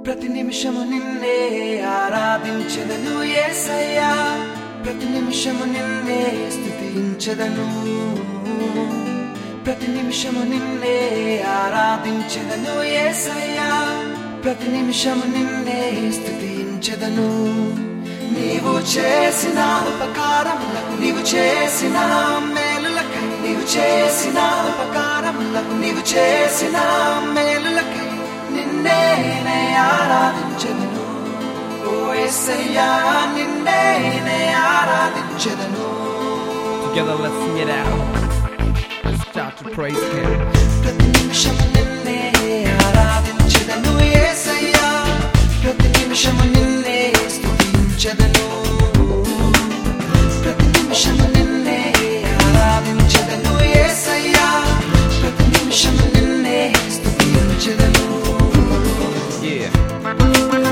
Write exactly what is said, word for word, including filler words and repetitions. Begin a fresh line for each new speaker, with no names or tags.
ప్రతి నిమిషము నిన్నే ఆరాధించెదను యేసయ్యా, ప్రతి నిమిషము నిన్నే స్తుతించెదను, ప్రతి నిమిషము నిన్నే ఆరాధించెదను యేసయ్యా, ప్రతి నిమిషము నిన్నే స్తుతించెదను. నీవు చేసిన ఉపకారములకు, నీవు చేసిన మేలులకై, నీవు చేసిన ఉపకారములకు, నీవు చేసిన మేలులకై నిన్నే నే ఆరాధించెదను. ఓ యేసయ్యా, నిన్నే నే ఆరాధించెదను.
Together let's sing it out. Let's start to praise Him.
ప్రతి నిమిషము నిన్నే ఆరాధించెదను యేసయ్యా, ప్రతి నిమిషము నిన్నే స్తుతించెదను, ప్రతి నిమిషము నిన్నే ఆరాధించెదను యేసయ్యా, ప్రతి నిమిషము నిన్నే స్తుతించెదను.
Yeah.